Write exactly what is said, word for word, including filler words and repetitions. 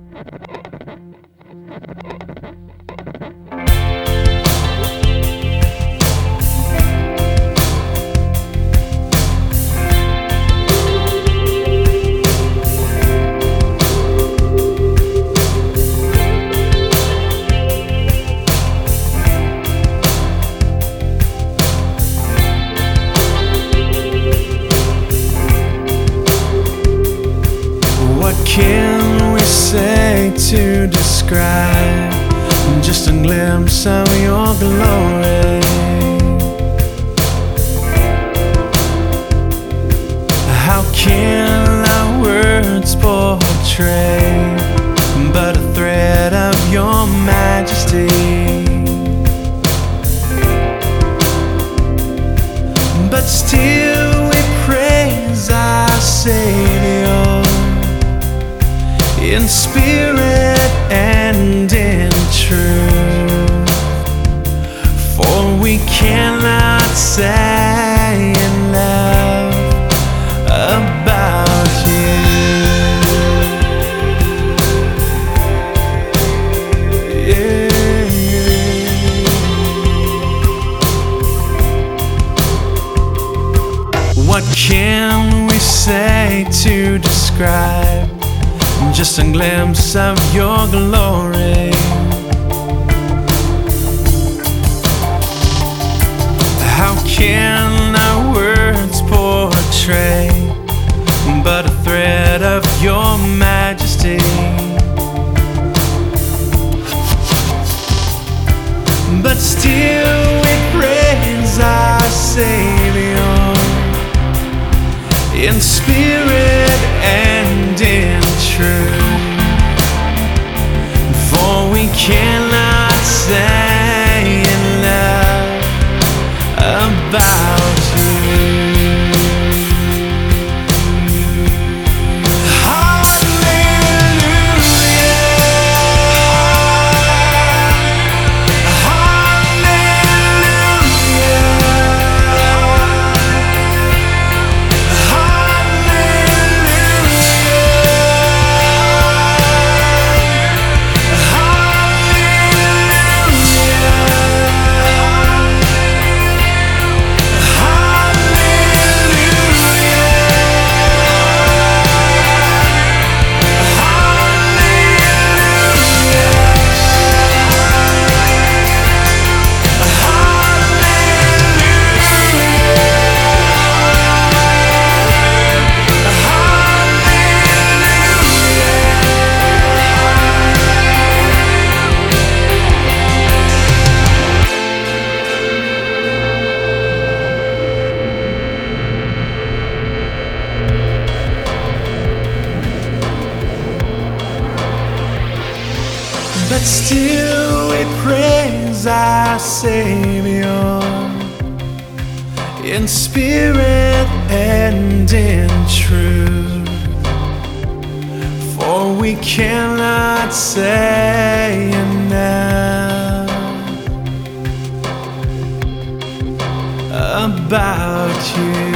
Can we say to describe just a glimpse of your glory? How can our words portray but a thread of your majesty? But still we praise our Savior in spirit and in truth, for we cannot say enough about you. Yeah. What can we say to describe just a glimpse of your glory? How can our words portray but a thread of your majesty? But still we praise our Savior in spirit and in truth, for we cannot say enough about you. But still we praise our Savior in spirit and in truth, for we cannot say enough about you.